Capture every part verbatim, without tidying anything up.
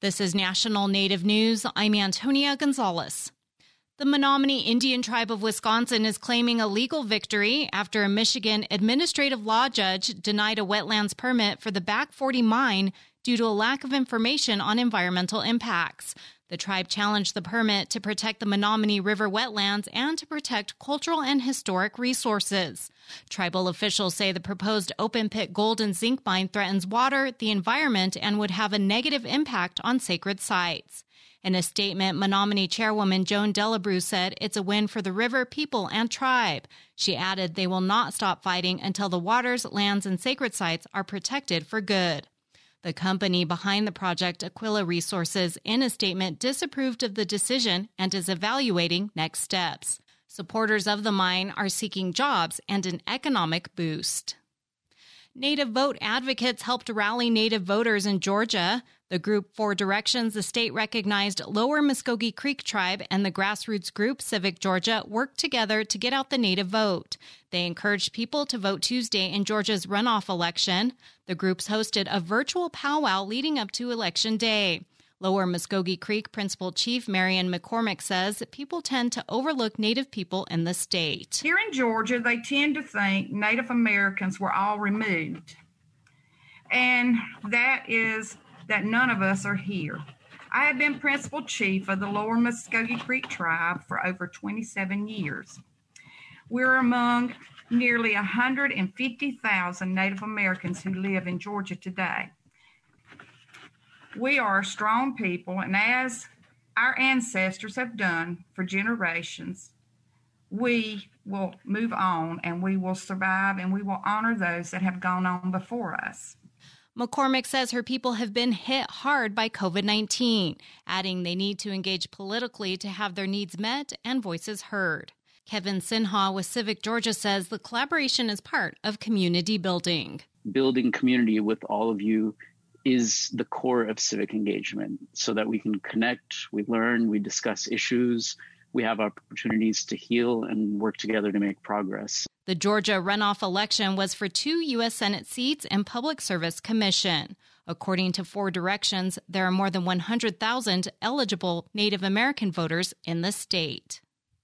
This is National Native News. I'm Antonia Gonzalez. The Menominee Indian Tribe of Wisconsin is claiming a legal victory after a Michigan administrative law judge denied a wetlands permit for the Back forty mine due to a lack of information on environmental impacts. The tribe challenged the permit to protect the Menominee River wetlands and to protect cultural and historic resources. Tribal officials say the proposed open-pit gold and zinc mine threatens water, the environment, and would have a negative impact on sacred sites. In a statement, Menominee Chairwoman Joan Delabrew said it's a win for the river, people, and tribe. She added they will not stop fighting until the waters, lands, and sacred sites are protected for good. The company behind the project, Aquila Resources, in a statement disapproved of the decision and is evaluating next steps. Supporters of the mine are seeking jobs and an economic boost. Native Vote advocates helped rally Native voters in Georgia. The group Four Directions, the state-recognized Lower Muskogee Creek Tribe, and the grassroots group Civic Georgia worked together to get out the Native vote. They encouraged people to vote Tuesday in Georgia's runoff election. The groups hosted a virtual powwow leading up to Election Day. Lower Muskogee Creek Principal Chief Marion McCormick says people tend to overlook Native people in the state. Here in Georgia, they tend to think Native Americans were all removed. And that is that none of us are here. I have been Principal Chief of the Lower Muskogee Creek Tribe for over twenty-seven years. We're among nearly one hundred fifty thousand Native Americans who live in Georgia today. We are a strong people, and as our ancestors have done for generations, we will move on and we will survive and we will honor those that have gone on before us. McCormick says her people have been hit hard by covid nineteen, adding they need to engage politically to have their needs met and voices heard. Kevin Sinha with Civic Georgia says the collaboration is part of community building. Building community with all of you is the core of civic engagement so that we can connect, we learn, we discuss issues, we have opportunities to heal and work together to make progress. The Georgia runoff election was for two U S Senate seats and Public Service Commission. According to Four Directions, there are more than one hundred thousand eligible Native American voters in the state.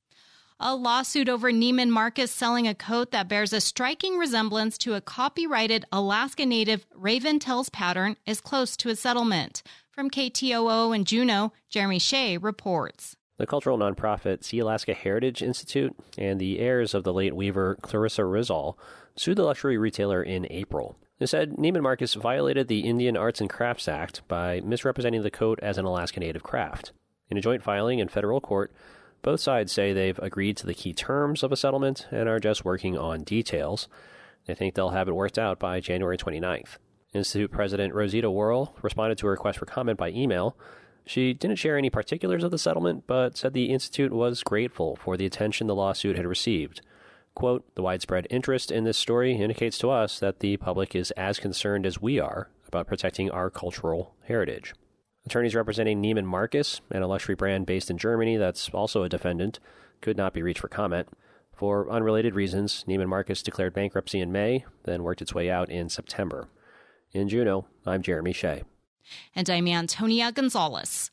A lawsuit over Neiman Marcus selling a coat that bears a striking resemblance to a copyrighted Alaska Native Raven Tells pattern is close to a settlement. From K T O O in Juneau, Jeremy Shea reports. The cultural nonprofit Sealaska Heritage Institute and the heirs of the late weaver Clarissa Rizal sued the luxury retailer in April. They said Neiman Marcus violated the Indian Arts and Crafts Act by misrepresenting the coat as an Alaska Native craft. In a joint filing in federal court, both sides say they've agreed to the key terms of a settlement and are just working on details. They think they'll have it worked out by January twenty-ninth. Institute President Rosita Worrell responded to a request for comment by email. She didn't share any particulars of the settlement, but said the Institute was grateful for the attention the lawsuit had received. Quote, the widespread interest in this story indicates to us that the public is as concerned as we are about protecting our cultural heritage. Attorneys representing Neiman Marcus and a luxury brand based in Germany that's also a defendant could not be reached for comment. For unrelated reasons, Neiman Marcus declared bankruptcy in May, then worked its way out in September. In Juneau, I'm Jeremy Shea. And I'm Antonia Gonzalez.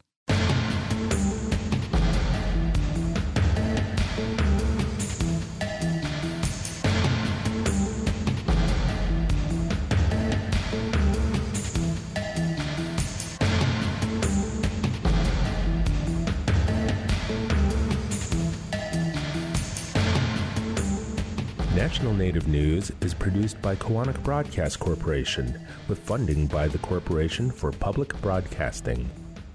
National Native News is produced by Koahnic Broadcast Corporation with funding by the Corporation for Public Broadcasting.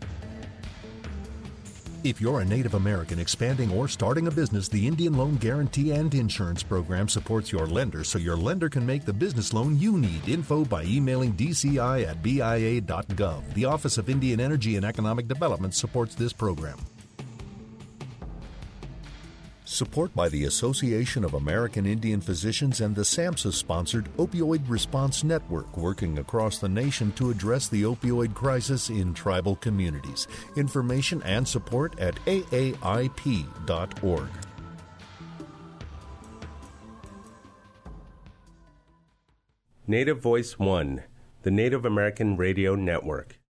If you're a Native American expanding or starting a business, the Indian Loan Guarantee and Insurance Program supports your lender so your lender can make the business loan you need. Info by emailing d c i at b i a dot gov. The Office of Indian Energy and Economic Development supports this program. Support by the Association of American Indian Physicians and the SAMHSA-sponsored Opioid Response Network, working across the nation to address the opioid crisis in tribal communities. Information and support at a a i p dot org. Native Voice One, the Native American Radio Network.